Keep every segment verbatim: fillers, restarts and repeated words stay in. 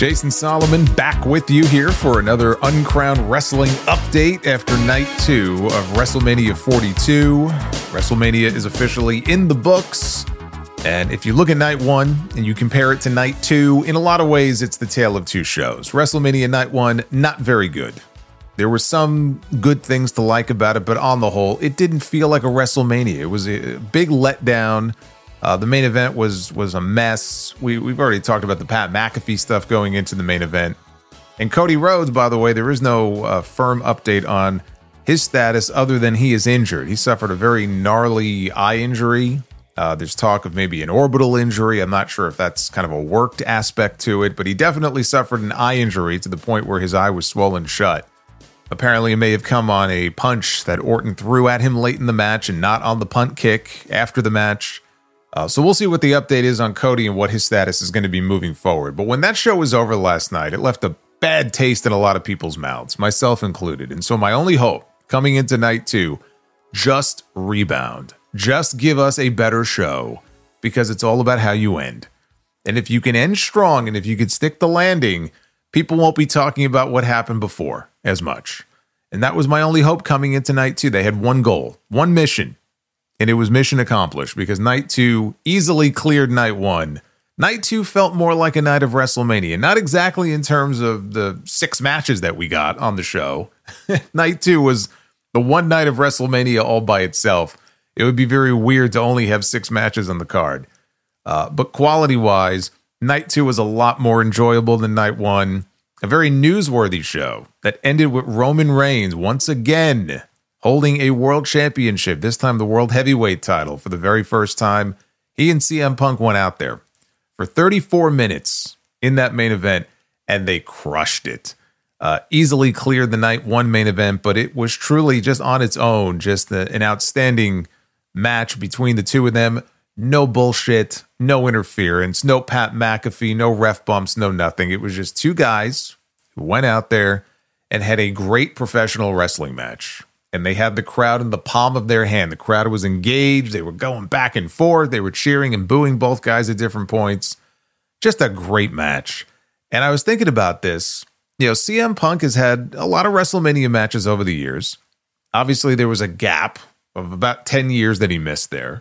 Jason Solomon back with you here for another Uncrowned Wrestling update after night two of WrestleMania forty-two. WrestleMania is officially in the books. And if you look at night one and you compare it to night two, in a lot of ways, it's the tale of two shows. WrestleMania night one, not very good. There were some good things to like about it, but on the whole, it didn't feel like a WrestleMania. It was a big letdown. Uh, the main event was was a mess. We, we've already talked about the Pat McAfee stuff going into the main event. And Cody Rhodes, by the way, there is no uh, firm update on his status other than he is injured. He suffered a very gnarly eye injury. Uh, there's talk of maybe an orbital injury. I'm not sure if that's kind of a worked aspect to it, but he definitely suffered an eye injury to the point where his eye was swollen shut. Apparently, it may have come on a punch that Orton threw at him late in the match and not on the punt kick after the match. Uh, so we'll see what the update is on Cody and what his status is going to be moving forward. But when that show was over last night, it left a bad taste in a lot of people's mouths, myself included. And so my only hope coming into night two, just rebound. Just give us a better show, because it's all about how you end. And if you can end strong and if you can stick the landing, people won't be talking about what happened before as much. And that was my only hope coming into night two. They had one goal, one mission. And it was mission accomplished because night two easily cleared night one. Night two felt more like a night of WrestleMania. Not exactly in terms of the six matches that we got on the show. Night two was the one night of WrestleMania all by itself. It would be very weird to only have six matches on the card. Uh, but quality-wise, night two was a lot more enjoyable than night one. A very newsworthy show that ended with Roman Reigns once again holding a world championship, this time the world heavyweight title for the very first time. He and C M Punk went out there for thirty-four minutes in that main event, and they crushed it. Uh, easily cleared the night one main event, but it was truly just on its own, just a, an outstanding match between the two of them. No bullshit, no interference, no Pat McAfee, no ref bumps, no nothing. It was just two guys who went out there and had a great professional wrestling match. And they had the crowd in the palm of their hand. The crowd was engaged. They were going back and forth. They were cheering and booing both guys at different points. Just a great match. And I was thinking about this. You know, C M Punk has had a lot of WrestleMania matches over the years. Obviously, there was a gap of about ten years that he missed there.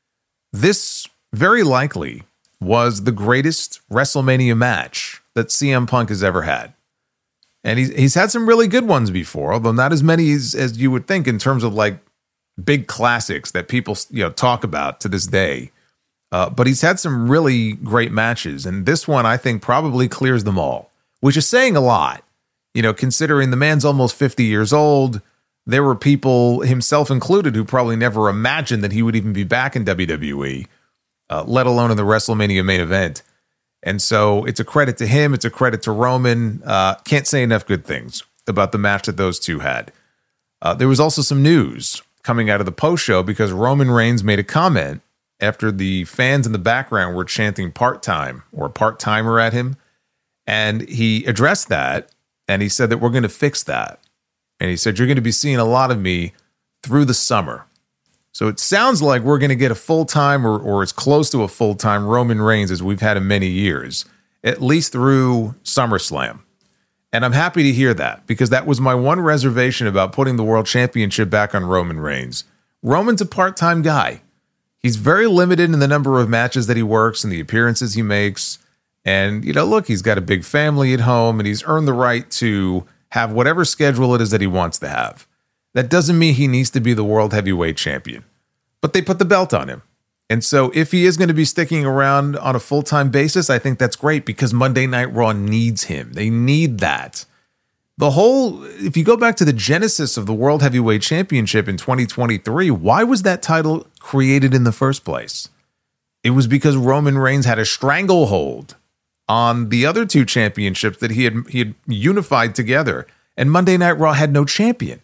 This very likely was the greatest WrestleMania match that C M Punk has ever had. And he's, he's had some really good ones before, although not as many as, as you would think in terms of like big classics that people, you know, talk about to this day. Uh, but he's had some really great matches. And this one, I think, probably clears them all, which is saying a lot. You know, considering the man's almost fifty years old, there were people, himself included, who probably never imagined that he would even be back in W W E, uh, let alone in the WrestleMania main event. And so it's a credit to him. It's a credit to Roman. Uh, can't say enough good things about the match that those two had. Uh, there was also some news coming out of the post show because Roman Reigns made a comment after the fans in the background were chanting part-time or part-timer at him. And he addressed that and he said that we're going to fix that. And he said, you're going to be seeing a lot of me through the summer. So it sounds like we're going to get a full-time or, or as close to a full-time Roman Reigns as we've had in many years, at least through SummerSlam. And I'm happy to hear that because that was my one reservation about putting the World Championship back on Roman Reigns. Roman's a part-time guy. He's very limited in the number of matches that he works and the appearances he makes. And, you know, look, he's got a big family at home and he's earned the right to have whatever schedule it is that he wants to have. That doesn't mean he needs to be the world heavyweight champion, but they put the belt on him. And so if he is going to be sticking around on a full-time basis, I think that's great because Monday Night Raw needs him. They need that. The whole, if you go back to the genesis of the World Heavyweight Championship in twenty twenty-three, why was that title created in the first place? It was because Roman Reigns had a stranglehold on the other two championships that he had he had unified together, and Monday Night Raw had no champion.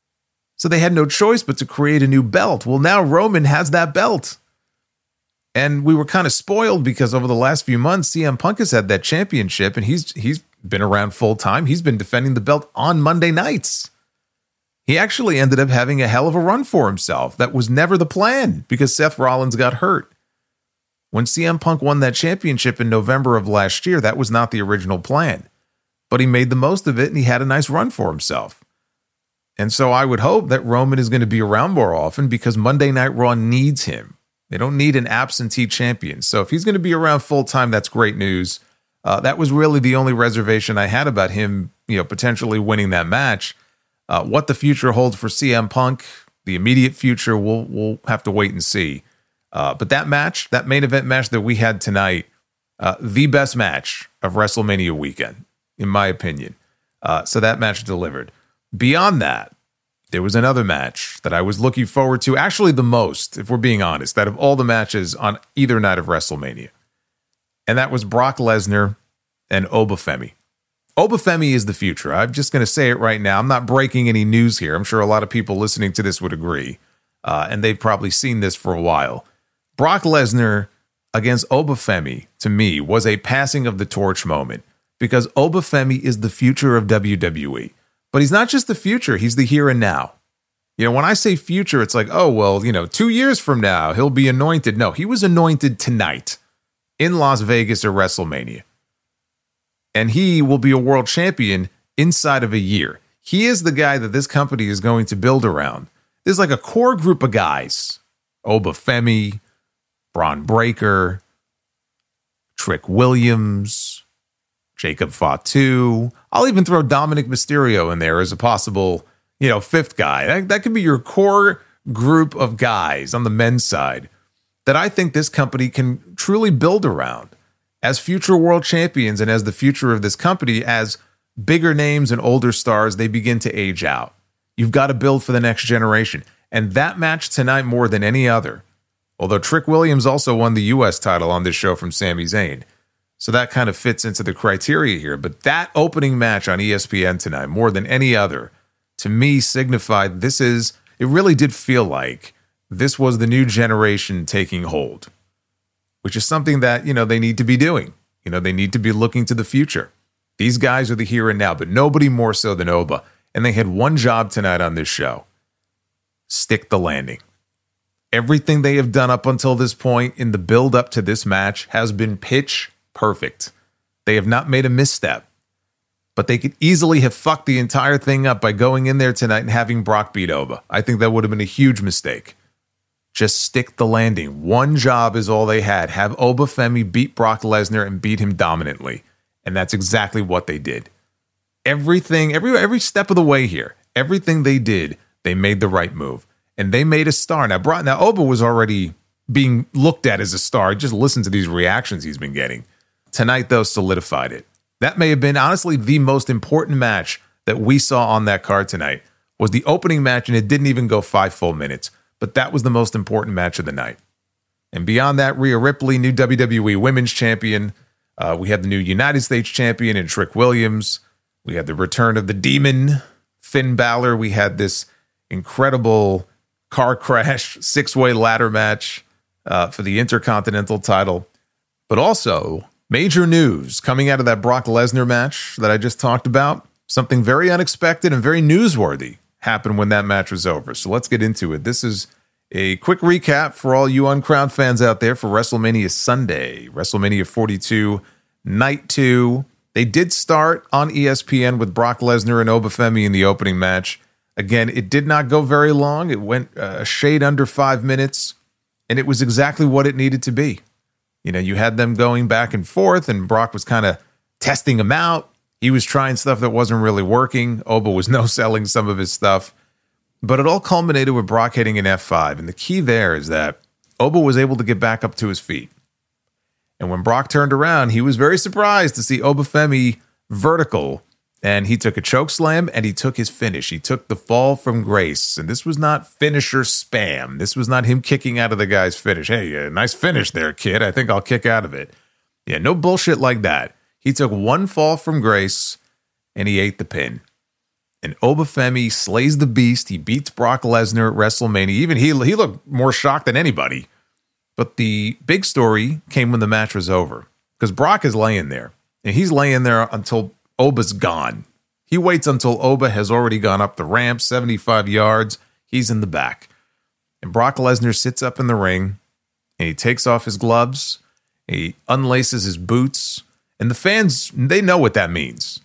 So they had no choice but to create a new belt. Well, now Roman has that belt. And we were kind of spoiled because over the last few months, C M Punk has had that championship and he's he's been around full time. He's been defending the belt on Monday nights. He actually ended up having a hell of a run for himself. That was never the plan because Seth Rollins got hurt. When C M Punk won that championship in November of last year, that was not the original plan. But he made the most of it, and he had a nice run for himself. And so I would hope that Roman is going to be around more often because Monday Night Raw needs him. They don't need an absentee champion. So if he's going to be around full time, that's great news. Uh, that was really the only reservation I had about him, you know, potentially winning that match. Uh, what the future holds for C M Punk, the immediate future, we'll we'll have to wait and see. Uh, but that match, that main event match that we had tonight, uh, the best match of WrestleMania weekend, in my opinion. Uh, so that match delivered. Beyond that, there was another match that I was looking forward to, actually the most, if we're being honest, out of all the matches on either night of WrestleMania. And that was Brock Lesnar and Obafemi. Obafemi is the future. I'm just going to say it right now. I'm not breaking any news here. I'm sure a lot of people listening to this would agree. Uh, and they've probably seen this for a while. Brock Lesnar against Obafemi, to me, was a passing of the torch moment because Obafemi is the future of W W E. But he's not just the future. He's the here and now. You know, when I say future, it's like, oh, well, you know, two years from now, he'll be anointed. No, he was anointed tonight in Las Vegas at WrestleMania. And he will be a world champion inside of a year. He is the guy that this company is going to build around. There's like a core group of guys. Obafemi, Braun Breaker, Trick Williams, Jacob Fatu. I'll even throw Dominic Mysterio in there as a possible, you know, fifth guy. That, that could be your core group of guys on the men's side that I think this company can truly build around as future world champions and as the future of this company, as bigger names and older stars, they begin to age out. You've got to build for the next generation. And that match tonight more than any other, although Trick Williams also won the U S title on this show from Sami Zayn. So that kind of fits into the criteria here. But that opening match on E S P N tonight, more than any other, to me signified this is, it really did feel like this was the new generation taking hold, which is something that, you know, they need to be doing. You know, they need to be looking to the future. These guys are the here and now, but nobody more so than Oba. And they had one job tonight on this show: stick the landing. Everything they have done up until this point in the build up to this match has been pitch perfect. They have not made a misstep, but they could easily have fucked the entire thing up by going in there tonight and having Brock beat Oba. I think that would have been a huge mistake. Just stick the landing. One job is all they had. Have Obafemi beat Brock Lesnar and beat him dominantly. And that's exactly what they did. Everything, every every step of the way here, everything they did, they made the right move. And they made a star. Now, Brock, now Oba was already being looked at as a star. Just listen to these reactions he's been getting. Tonight, though, solidified it. That may have been, honestly, the most important match that we saw on that card tonight. Was the opening match, and it didn't even go five full minutes. But that was the most important match of the night. And beyond that, Rhea Ripley, new W W E Women's Champion. Uh, we had the new United States Champion in Trick Williams. We had the return of the Demon, Finn Balor. We had this incredible car crash, six-way ladder match uh, for the Intercontinental title. But also, major news coming out of that Brock Lesnar match that I just talked about. Something very unexpected and very newsworthy happened when that match was over. So let's get into it. This is a quick recap for all you Uncrowned fans out there for WrestleMania Sunday, WrestleMania forty-two, Night two. They did start on E S P N with Brock Lesnar and Obafemi in the opening match. Again, it did not go very long. It went a shade under five minutes, and it was exactly what it needed to be. You know, you had them going back and forth, and Brock was kind of testing him out. He was trying stuff that wasn't really working. Oba was no-selling some of his stuff. But it all culminated with Brock hitting an F five. And the key there is that Oba was able to get back up to his feet. And when Brock turned around, he was very surprised to see Obafemi vertical. And he took a choke slam, and he took his finish. He took the fall from grace. And this was not finisher spam. This was not him kicking out of the guy's finish. Hey, uh, nice finish there, kid. I think I'll kick out of it. Yeah, no bullshit like that. He took one fall from grace, and he ate the pin. And Obafemi slays the beast. He beats Brock Lesnar at WrestleMania. Even he, he looked more shocked than anybody. But the big story came when the match was over. Because Brock is laying there. And he's laying there until Oba's gone. He waits until Oba has already gone up the ramp, seventy-five yards. He's in the back. And Brock Lesnar sits up in the ring. and he takes off his gloves, he unlaces his boots, and the fans, they know what that means.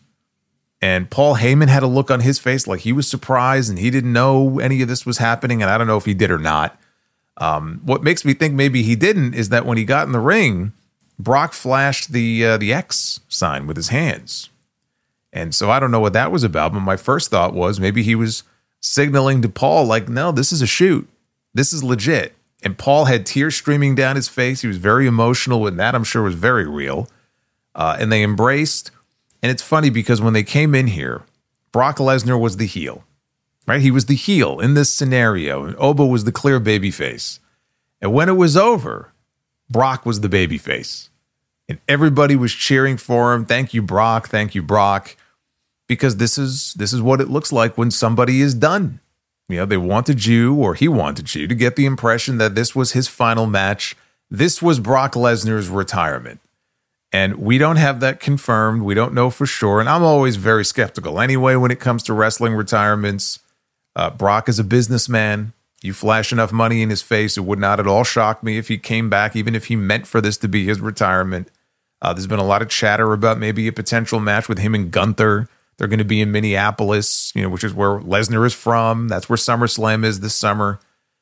And Paul Heyman had a look on his face like he was surprised and he didn't know any of this was happening, and I don't know if he did or not. Um, what makes me think maybe he didn't is that when he got in the ring, Brock flashed the uh, the X sign with his hands. And so I don't know what that was about, but my first thought was maybe he was signaling to Paul like, no, this is a shoot. This is legit. And Paul had tears streaming down his face. He was very emotional, and that I'm sure was very real. Uh, and they embraced. And it's funny because when they came in here, Brock Lesnar was the heel, right? He was the heel in this scenario, and Oba was the clear babyface. And when it was over, Brock was the babyface. And everybody was cheering for him. Thank you, Brock. Thank you, Brock. Because this is this is what it looks like when somebody is done. You know, they wanted you, or he wanted you, to get the impression that this was his final match. This was Brock Lesnar's retirement. And we don't have that confirmed. We don't know for sure. And I'm always very skeptical anyway when it comes to wrestling retirements. Uh, Brock is a businessman. You flash enough money in his face, it would not at all shock me if he came back, even if he meant for this to be his retirement. Uh, there's been a lot of chatter about maybe a potential match with him and Gunther. They're going to be in Minneapolis, you know, which is where Lesnar is from. That's where SummerSlam is this summer.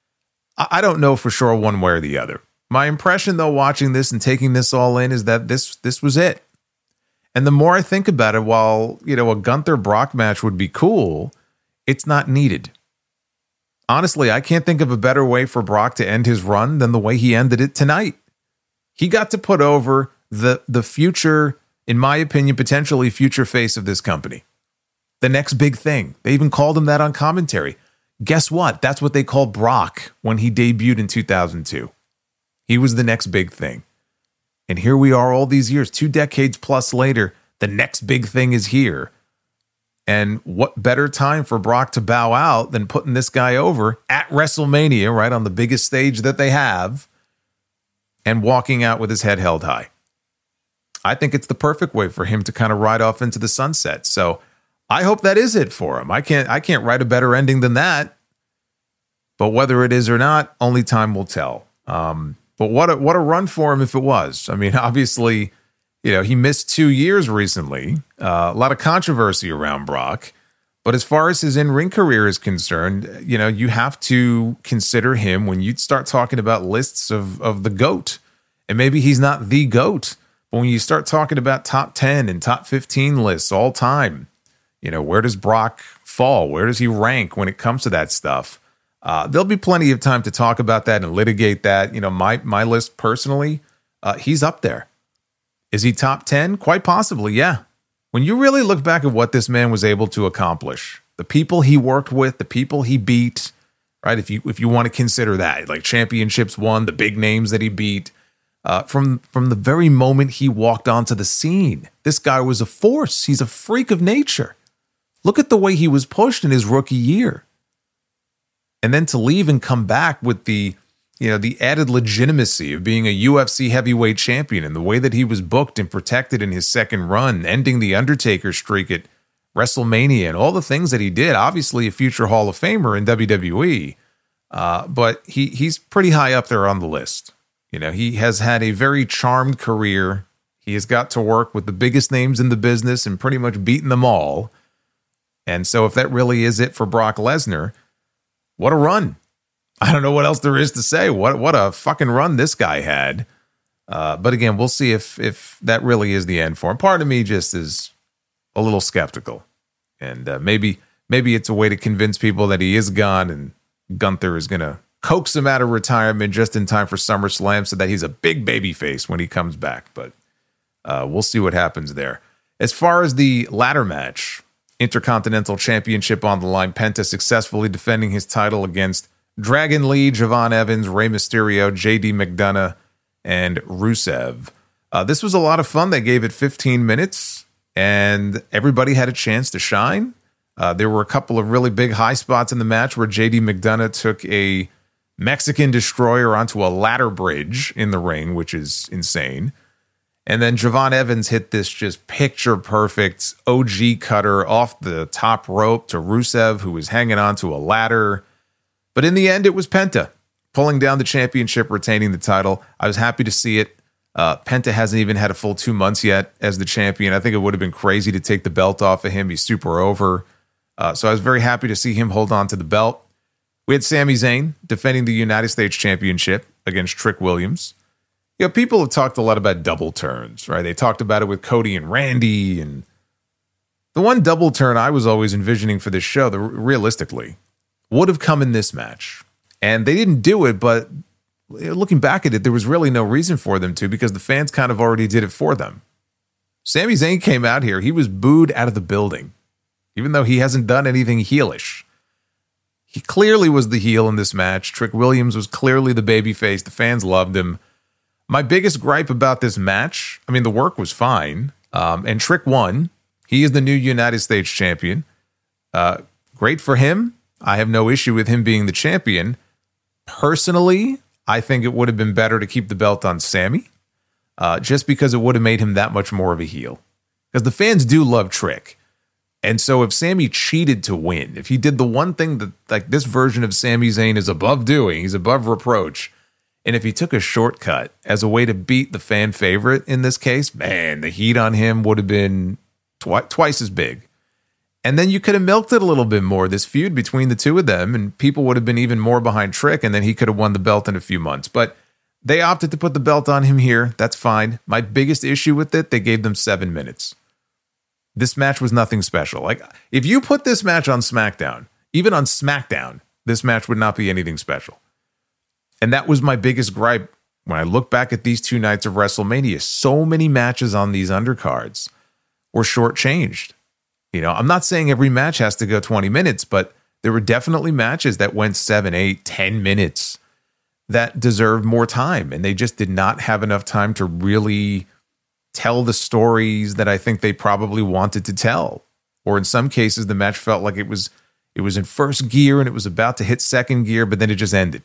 I, I don't know for sure one way or the other. My impression, though, watching this and taking this all in, is that this this was it. And the more I think about it, while, you know, a Gunther-Brock match would be cool, it's not needed. Honestly, I can't think of a better way for Brock to end his run than the way he ended it tonight. He got to put over the the future, in my opinion, potentially future face of this company. The next big thing. They even called him that on commentary. Guess what? That's what they called Brock when he debuted in two thousand two. He was the next big thing. And here we are all these years, two decades plus later, the next big thing is here. And what better time for Brock to bow out than putting this guy over at WrestleMania, right, on the biggest stage that they have, and walking out with his head held high. I think it's the perfect way for him to kind of ride off into the sunset. So I hope that is it for him. I can't I can't write a better ending than that. But whether it is or not, only time will tell. Um, but what a, what a run for him if it was. I mean, obviously, you know, he missed two years recently. Uh, a lot of controversy around Brock. But as far as his in-ring career is concerned, you know, you have to consider him when you start talking about lists of, of the GOAT. And maybe he's not the GOAT, but when you start talking about top ten and top fifteen lists all time, you know, where does Brock fall? Where does he rank when it comes to that stuff? Uh, there'll be plenty of time to talk about that and litigate that. You know, my my list personally, uh, he's up there. Is he top ten? Quite possibly, yeah. When you really look back at what this man was able to accomplish, the people he worked with, the people he beat, right? If you if you want to consider that, like championships won, the big names that he beat, uh, from from the very moment he walked onto the scene, this guy was a force. He's a freak of nature. Look at the way he was pushed in his rookie year. And then to leave and come back with the, you know, the added legitimacy of being a U F C heavyweight champion and the way that he was booked and protected in his second run, ending the Undertaker streak at WrestleMania and all the things that he did. Obviously a future Hall of Famer in W W E, uh, but he he's pretty high up there on the list. You know, he has had a very charmed career. He has got to work with the biggest names in the business and pretty much beaten them all. And so if that really is it for Brock Lesnar, what a run. I don't know what else there is to say. What what a fucking run this guy had. Uh, but again, we'll see if if that really is the end for him. Part of me just is a little skeptical. And uh, maybe maybe it's a way to convince people that he is gone and Gunther is going to coax him out of retirement just in time for SummerSlam so that he's a big baby face when he comes back. But uh, we'll see what happens there. As far as the ladder match, Intercontinental Championship on the line, Penta successfully defending his title against Dragon Lee, Javon Evans, Rey Mysterio, J D McDonough, and Rusev. Uh, this was a lot of fun. They gave it fifteen minutes, and everybody had a chance to shine. Uh, there were a couple of really big high spots in the match where J D McDonough took a Mexican destroyer onto a ladder bridge in the ring, which is insane. And then Javon Evans hit this just picture-perfect O G cutter off the top rope to Rusev, who was hanging onto a ladder. But in the end, it was Penta. pulling down the championship, retaining the title. I was happy to see it. Uh, Penta hasn't even had a full two months yet as the champion. I think it would have been crazy to take the belt off of him. He's super over. Uh, so I was very happy to see him hold on to the belt. We had Sami Zayn defending the United States Championship against Trick Williams. You know, people have talked a lot about double turns, right? They talked about it with Cody and Randy. And the one double turn I was always envisioning for this show, the, realistically, would have come in this match. And they didn't do it, but looking back at it, there was really no reason for them to, because the fans kind of already did it for them. Sami Zayn came out here. He was booed out of the building, even though he hasn't done anything heelish. He clearly was the heel in this match. Trick Williams was clearly the babyface. The fans loved him. My biggest gripe about this match, I mean, the work was fine, um, and Trick won. He is the new United States champion. Uh, great for him. I have no issue with him being the champion. Personally, I think it would have been better to keep the belt on Sami, uh, just because it would have made him that much more of a heel. Because the fans do love Trick. And so if Sami cheated to win, if he did the one thing that like this version of Sami Zayn is above doing, he's above reproach, and if he took a shortcut as a way to beat the fan favorite in this case, man, the heat on him would have been twi- twice as big. And then you could have milked it a little bit more, this feud between the two of them, and people would have been even more behind Trick, and then he could have won the belt in a few months. But they opted to put the belt on him here. That's fine. My biggest issue with it, they gave them seven minutes. This match was nothing special. Like, if you put this match on SmackDown, even on SmackDown, this match would not be anything special. And that was my biggest gripe when I look back at these two nights of WrestleMania. So many matches on these undercards were shortchanged. You know, I'm not saying every match has to go twenty minutes, but there were definitely matches that went seven, eight, ten minutes that deserved more time. And they just did not have enough time to really tell the stories that I think they probably wanted to tell. Or in some cases, the match felt like it was it was in first gear and it was about to hit second gear, but then it just ended.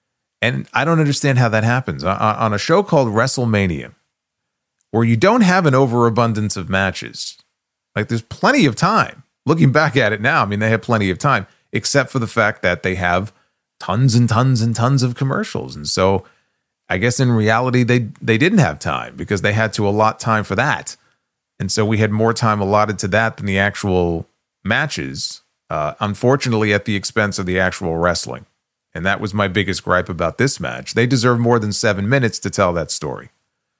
And I don't understand how that happens. On a show called WrestleMania, where you don't have an overabundance of matches, like there's plenty of time. Looking back at it now, I mean, they have plenty of time, except for the fact that they have tons and tons and tons of commercials. And so I guess in reality, they they didn't have time because they had to allot time for that. And so we had more time allotted to that than the actual matches, uh, unfortunately, at the expense of the actual wrestling. And that was my biggest gripe about this match. They deserve more than seven minutes to tell that story.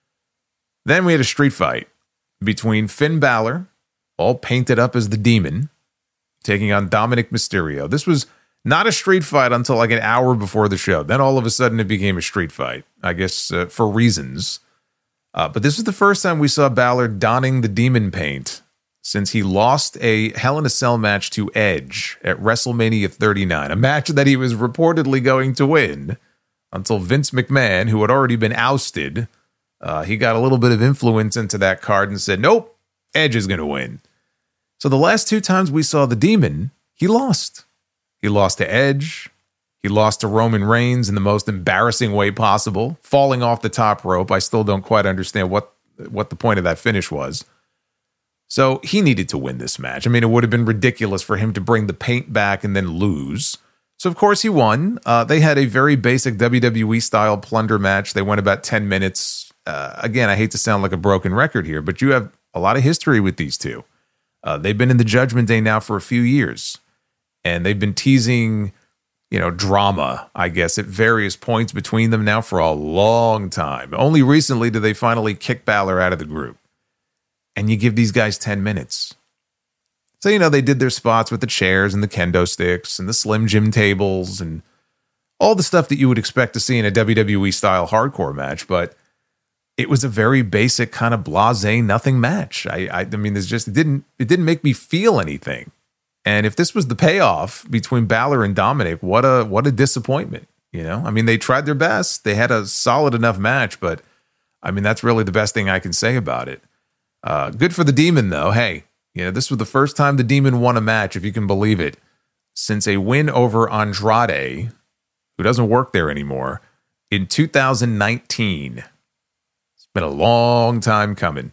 Then we had a street fight between Finn Balor, all painted up as the Demon, taking on Dominic Mysterio. This was not a street fight until like an hour before the show. Then all of a sudden it became a street fight, I guess uh, for reasons. Uh, but this was the first time we saw Balor donning the Demon paint since he lost a Hell in a Cell match to Edge at WrestleMania thirty-nine, a match that he was reportedly going to win until Vince McMahon, who had already been ousted, uh, he got a little bit of influence into that card and said, nope, Edge is going to win. So the last two times we saw the Demon, he lost. He lost to Edge. He lost to Roman Reigns in the most embarrassing way possible, falling off the top rope. I still don't quite understand what, what the point of that finish was. So he needed to win this match. I mean, it would have been ridiculous for him to bring the paint back and then lose. So, of course, he won. Uh, they had a very basic W W E-style plunder match. They went about ten minutes. Uh, again, I hate to sound like a broken record here, but you have a lot of history with these two. Uh, they've been in the Judgment Day now for a few years. And they've been teasing, you know, drama, I guess, at various points between them now for a long time. Only recently did they finally kick Balor out of the group. And you give these guys ten minutes. So, you know, they did their spots with the chairs and the kendo sticks and the Slim Jim tables and all the stuff that you would expect to see in a W W E-style hardcore match. But it was a very basic kind of blasé nothing match. I, I, I mean, there's just it didn't it didn't make me feel anything. And if this was the payoff between Balor and Dominic, what a what a disappointment. You know, I mean, they tried their best. They had a solid enough match, but I mean, that's really the best thing I can say about it. Uh, good for the Demon, though. Hey, you know, this was the first time the Demon won a match, if you can believe it, since a win over Andrade, who doesn't work there anymore, in two thousand nineteen. It's been a long time coming.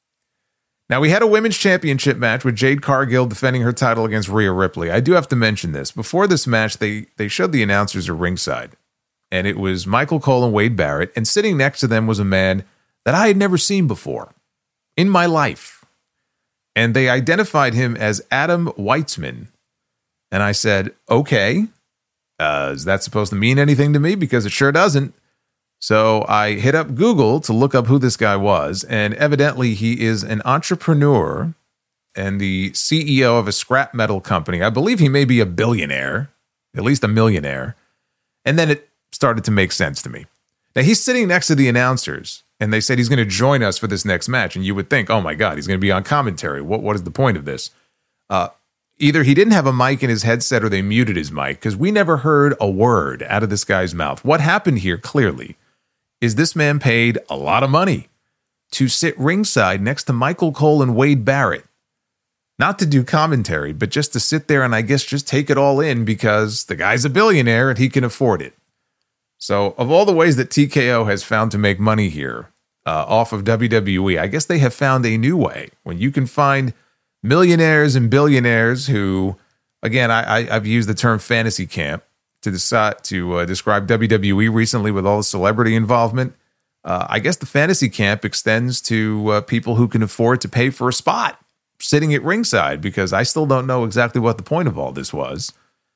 Now, we had a women's championship match with Jade Cargill defending her title against Rhea Ripley. I do have to mention this. Before this match, they, they showed the announcers at ringside and it was Michael Cole and Wade Barrett, and sitting next to them was a man that I had never seen before in my life. And they identified him as Adam Weitzman. And I said, okay, uh, is that supposed to mean anything to me? Because it sure doesn't. So I hit up Google to look up who this guy was, and evidently he is an entrepreneur and the C E O of a scrap metal company. I believe he may be a billionaire, at least a millionaire. And then it started to make sense to me. Now, he's sitting next to the announcers, and they said he's going to join us for this next match. And you would think, oh my God, he's going to be on commentary. What What is the point of this? Uh, either he didn't have a mic in his headset or they muted his mic, because we never heard a word out of this guy's mouth. What happened here, clearly, is this man paid a lot of money to sit ringside next to Michael Cole and Wade Barrett. Not to do commentary, but just to sit there and I guess just take it all in because the guy's a billionaire and he can afford it. So of all the ways that T K O has found to make money here uh, off of W W E, I guess they have found a new way when you can find millionaires and billionaires who, again, I, I, I've used the term fantasy camp to decide to uh, describe W W E recently with all the celebrity involvement. Uh, I guess the fantasy camp extends to uh, people who can afford to pay for a spot sitting at ringside, because I still don't know exactly what the point of all this was.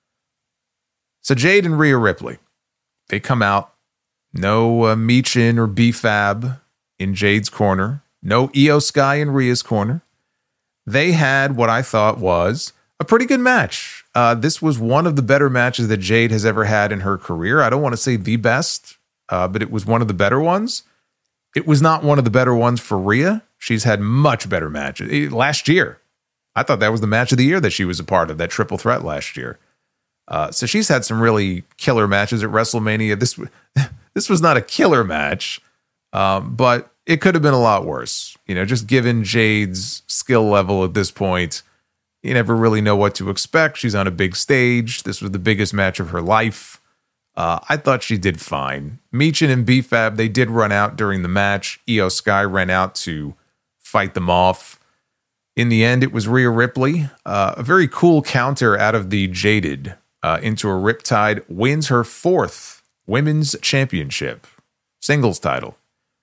So Jade and Rhea Ripley, they come out. No uh, Michin or B-Fab in Jade's corner. No Io Sky in Rhea's corner. They had what I thought was a pretty good match. Uh, this was one of the better matches that Jade has ever had in her career. I don't want to say the best, uh, but it was one of the better ones. It was not one of the better ones for Rhea. She's had much better matches. Last year, I thought that was the match of the year that she was a part of, that triple threat last year. Uh, so she's had some really killer matches at WrestleMania. This, this was not a killer match, um, but it could have been a lot worse. You know, just given Jade's skill level at this point, you never really know what to expect. She's on a big stage. This was the biggest match of her life. Uh, I thought she did fine. Michin and B-Fab, they did run out during the match. Io Sky ran out to fight them off. In the end, it was Rhea Ripley. Uh, a very cool counter out of the Jaded uh, into a Riptide. Wins her fourth women's championship. Singles title.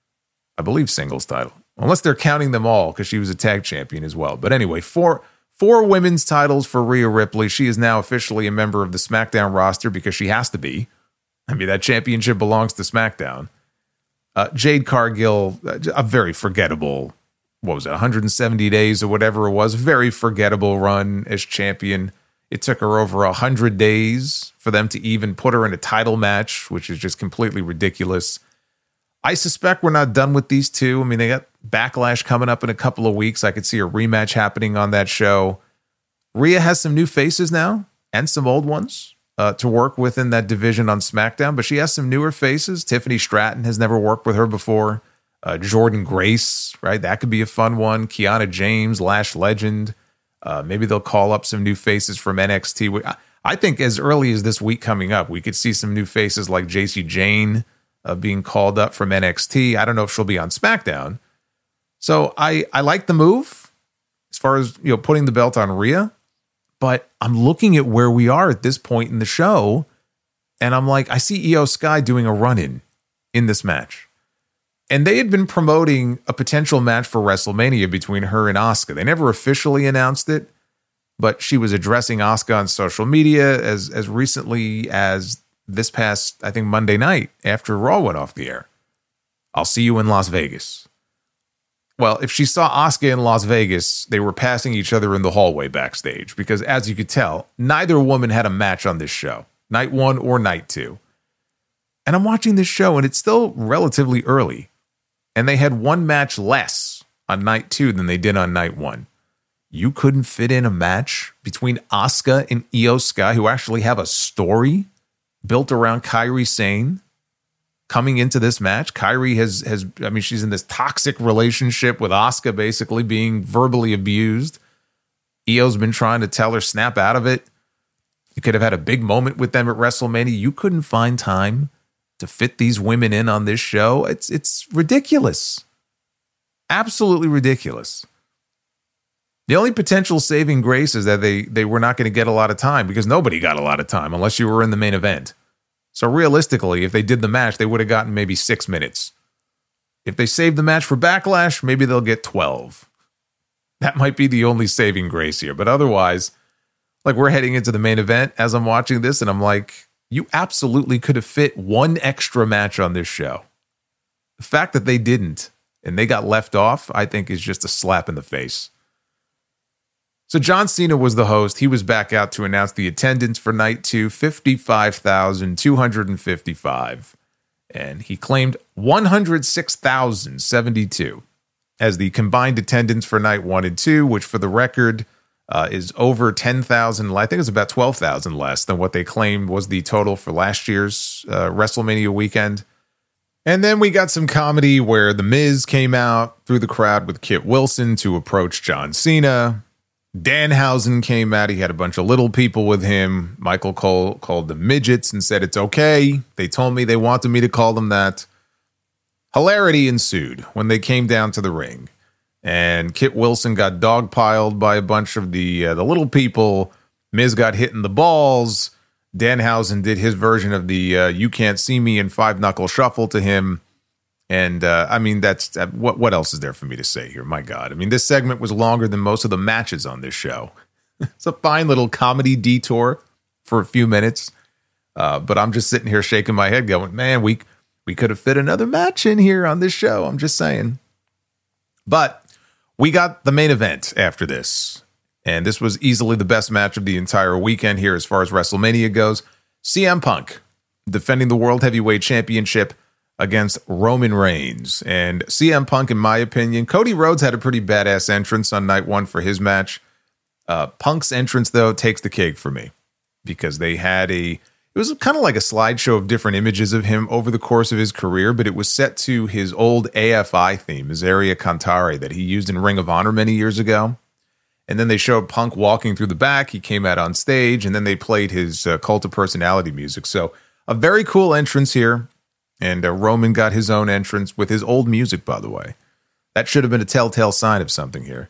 I believe singles title. Unless they're counting them all, because she was a tag champion as well. But anyway, four... Four women's titles for Rhea Ripley. She is now officially a member of the SmackDown roster because she has to be. I mean, that championship belongs to SmackDown. Uh, Jade Cargill, a very forgettable, what was it, one hundred seventy days or whatever it was, very forgettable run as champion. It took her over one hundred days for them to even put her in a title match, which is just completely ridiculous. I suspect we're not done with these two. I mean, they got Backlash coming up in a couple of weeks. I could see a rematch happening on that show. Rhea has some new faces now and some old ones uh, to work with in that division on SmackDown, but she has some newer faces. Tiffany Stratton has never worked with her before. Uh, Jordan Grace, right? That could be a fun one. Kiana James, Lash Legend. Uh, maybe they'll call up some new faces from N X T. I think as early as this week coming up, we could see some new faces like J C Jane uh, being called up from N X T. I don't know if she'll be on SmackDown. So I, I like the move as far as, you know, putting the belt on Rhea, but I'm looking at where we are at this point in the show, and I'm like, I see Io Sky doing a run-in in this match. And they had been promoting a potential match for WrestleMania between her and Asuka. They never officially announced it, but she was addressing Asuka on social media as, as recently as this past, I think, Monday night after Raw went off the air. I'll see you in Las Vegas. Well, if she saw Asuka in Las Vegas, they were passing each other in the hallway backstage because, as you could tell, neither woman had a match on this show, night one or night two. And I'm watching this show, and it's still relatively early, and they had one match less on night two than they did on night one. You couldn't fit in a match between Asuka and Io Sky, who actually have a story built around Kairi Sane. Coming into this match, Kairi has, has, I mean, she's in this toxic relationship with Asuka, basically being verbally abused. Io's been trying to tell her, snap out of it. You could have had a big moment with them at WrestleMania. You couldn't find time to fit these women in on this show. It's, it's ridiculous. Absolutely ridiculous. The only potential saving grace is that they, they were not going to get a lot of time because nobody got a lot of time unless you were in the main event. So realistically, if they did the match, they would have gotten maybe six minutes. If they save the match for Backlash, maybe they'll get twelve. That might be the only saving grace here. But otherwise, like, we're heading into the main event as I'm watching this, and I'm like, you absolutely could have fit one extra match on this show. The fact that they didn't and they got left off, I think, is just a slap in the face. So John Cena was the host. He was back out to announce the attendance for night two, fifty-five thousand two hundred fifty-five. And he claimed one hundred six thousand seventy-two as the combined attendance for night one and two, which for the record uh, is over ten thousand. I think it's about twelve thousand less than what they claimed was the total for last year's uh, WrestleMania weekend. And then we got some comedy where The Miz came out through the crowd with Kit Wilson to approach John Cena. Danhausen came out. He had a bunch of little people with him. Michael Cole called them midgets and said, it's okay. They told me they wanted me to call them that. Hilarity ensued when they came down to the ring. And Kit Wilson got dogpiled by a bunch of the, uh, the little people. Miz got hit in the balls. Danhausen did his version of the uh, you can't see me and five knuckle shuffle to him. And, uh, I mean, that's uh, what what else is there for me to say here? My God. I mean, this segment was longer than most of the matches on this show. It's a fine little comedy detour for a few minutes. Uh, but I'm just sitting here shaking my head going, man, we, we could have fit another match in here on this show. I'm just saying. But we got the main event after this. And this was easily the best match of the entire weekend here as far as WrestleMania goes. C M Punk defending the World Heavyweight Championship against Roman Reigns. And C M Punk, in my opinion, Cody Rhodes had a pretty badass entrance on night one for his match. Uh, Punk's entrance, though, takes the cake for me because they had a, it was kind of like a slideshow of different images of him over the course of his career, but it was set to his old A F I theme, Miseria Cantare, that he used in Ring of Honor many years ago. And then they showed Punk walking through the back. He came out on stage, and then they played his uh, Cult of Personality music. So a very cool entrance here. And uh, Roman got his own entrance with his old music, by the way. That should have been a telltale sign of something here.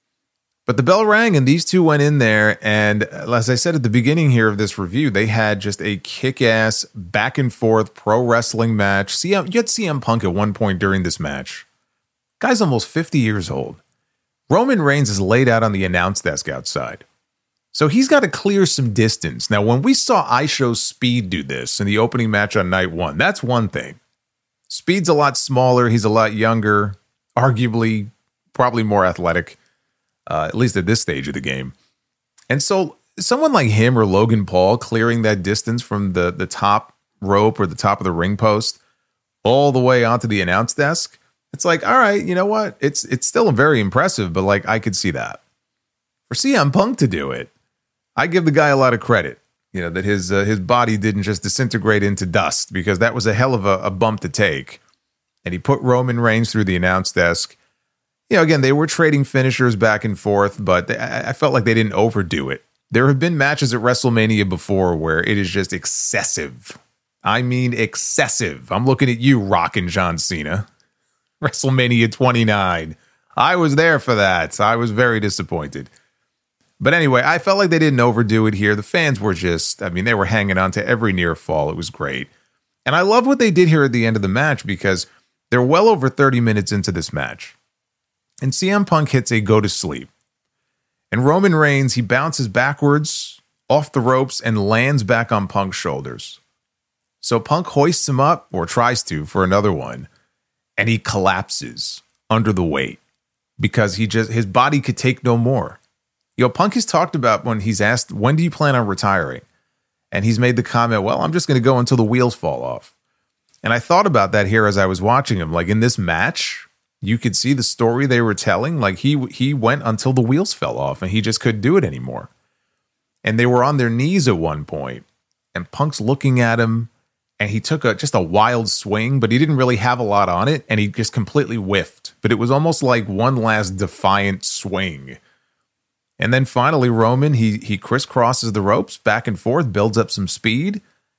But the bell rang, and these two went in there. And as I said at the beginning here of this review, they had just a kick-ass, back-and-forth pro wrestling match. C M, you had C M Punk at one point during this match. Guy's almost fifty years old. Roman Reigns is laid out on the announce desk outside. So he's got to clear some distance. Now, when we saw iShow Speed do this in the opening match on night one, that's one thing. Speed's a lot smaller. He's a lot younger, arguably, probably more athletic, uh, at least at this stage of the game. And so someone like him or Logan Paul clearing that distance from the, the top rope or the top of the ring post all the way onto the announce desk, it's like, all right, you know what? It's it's still very impressive, but like I could see that. For C M Punk to do it, I give the guy a lot of credit, you know, that his uh, his body didn't just disintegrate into dust, because that was a hell of a, a bump to take. And he put Roman Reigns through the announce desk. You know, again, they were trading finishers back and forth, but they, I felt like they didn't overdo it. There have been matches at WrestleMania before where it is just excessive. I mean, excessive. I'm looking at you, Rockin' John Cena. WrestleMania twenty-nine. I was there for that. So I was very disappointed. But anyway, I felt like they didn't overdo it here. The fans were just, I mean, they were hanging on to every near fall. It was great. And I love what they did here at the end of the match, because they're well over thirty minutes into this match. And C M Punk hits a go to sleep. And Roman Reigns, he bounces backwards off the ropes and lands back on Punk's shoulders. So Punk hoists him up, or tries to, for another one. And he collapses under the weight because he just, his body could take no more. You know, Punk has talked about when he's asked, when do you plan on retiring? And he's made the comment, well, I'm just going to go until the wheels fall off. And I thought about that here as I was watching him. Like in this match, you could see the story they were telling. Like he, he went until the wheels fell off and he just couldn't do it anymore. And they were on their knees at one point, and Punk's looking at him. And he took a just a wild swing, but he didn't really have a lot on it. And he just completely whiffed. But it was almost like one last defiant swing. And then finally, Roman, he he crisscrosses the ropes back and forth, builds up some speed.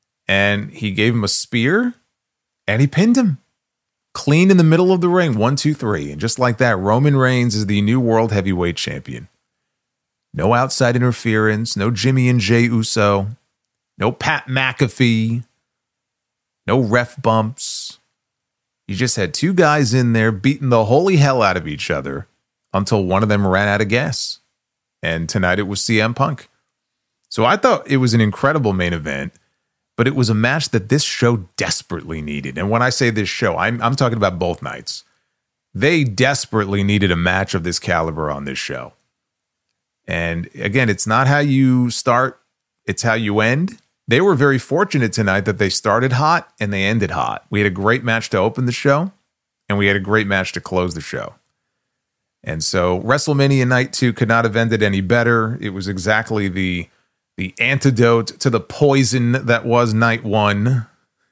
And he gave him a spear. And he pinned him. Clean in the middle of the ring. One, two, three. And just like that, Roman Reigns is the new World Heavyweight Champion. No outside interference. No Jimmy and Jey Uso. No Pat McAfee. no ref bumps. You just had two guys in there beating the holy hell out of each other until one of them ran out of gas. And tonight it was C M Punk. So I thought it was an incredible main event, but it was a match that this show desperately needed. And when I say this show, I'm, I'm talking about both nights. They desperately needed a match of this caliber on this show. And again, it's not how you start, it's how you end. They were very fortunate tonight that they started hot and they ended hot. We had a great match to open the show, and we had a great match to close the show. And so WrestleMania Night two could not have ended any better. It was exactly the the antidote to the poison that was Night one.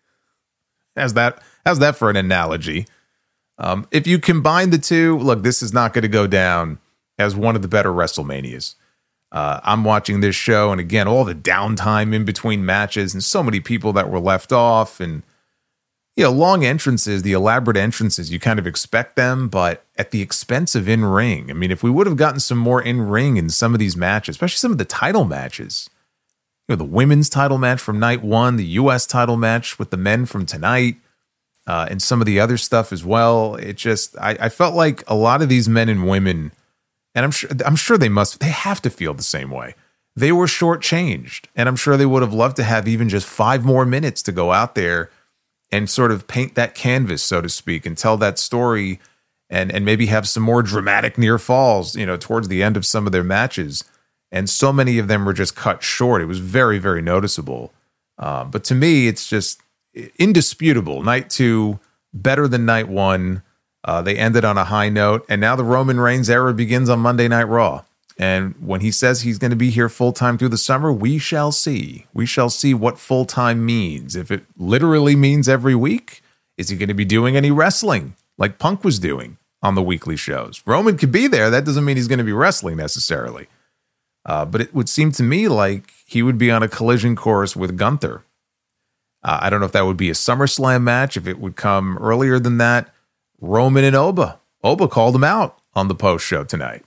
How's that, how's that for an analogy? Um, if you combine the two, look, this is not going to go down as one of the better WrestleManias. Uh, I'm watching this show, and again, all the downtime in between matches, and so many people that were left off, and you know, long entrances, the elaborate entrances, you kind of expect them, but at the expense of in-ring. I mean, if we would have gotten some more in-ring in some of these matches, especially some of the title matches, you know, the women's title match from night one, the U S title match with the men from tonight, uh, and some of the other stuff as well. It just, I, I felt like a lot of these men and women, and I'm sure, I'm sure they must, they have to feel the same way. They were shortchanged, and I'm sure they would have loved to have even just five more minutes to go out there and sort of paint that canvas, so to speak, and tell that story, and and maybe have some more dramatic near falls, you know, towards the end of some of their matches. And so many of them were just cut short. It was very, very noticeable. Uh, but to me, it's just indisputable. Night two, better than night one. Uh, they ended on a high note, and now the Roman Reigns era begins on Monday Night Raw. And when he says he's going to be here full-time through the summer, we shall see. We shall see what full-time means. If it literally means every week, is he going to be doing any wrestling like Punk was doing on the weekly shows? Roman could be there. That doesn't mean he's going to be wrestling necessarily. Uh, but it would seem to me like he would be on a collision course with Gunther. Uh, I don't know if that would be a SummerSlam match, if it would come earlier than that. Roman and Oba. Oba called him out on the post show tonight.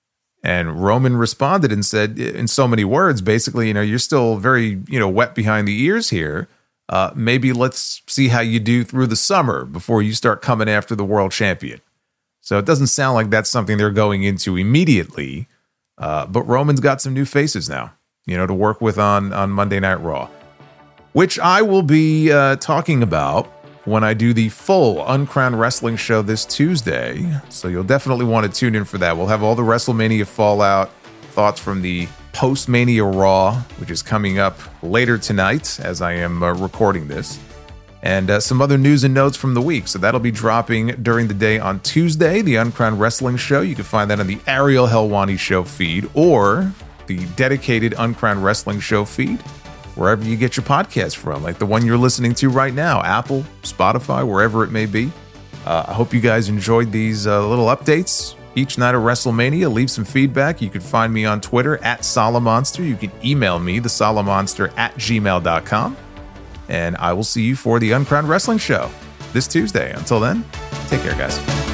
And Roman responded and said, in so many words, basically, you know, you're still very, you know, wet behind the ears here. Uh, maybe let's see how you do through the summer before you start coming after the world champion. So it doesn't sound like that's something they're going into immediately. Uh, but Roman's got some new faces now, you know, to work with on, on Monday Night Raw, which I will be uh, talking about when I do the full Uncrowned Wrestling show this Tuesday. So you'll definitely want to tune in for that. We'll have all the WrestleMania fallout, thoughts from the post-Mania Raw, which is coming up later tonight as I am uh, recording this, and uh, some other news and notes from the week. So that'll be dropping during the day on Tuesday, the Uncrowned Wrestling show. You can find that on the Ariel Helwani show feed or the dedicated Uncrowned Wrestling show feed, wherever you get your podcast from, like the one you're listening to right now, Apple, Spotify, wherever it may be. Uh, I hope you guys enjoyed these uh, little updates each night of WrestleMania. Leave some feedback. You can find me on Twitter at Solomonster. You can email me, the Solomonster at gmail dot com. And I will see you for the Uncrowned Wrestling show this Tuesday. Until then, take care, guys.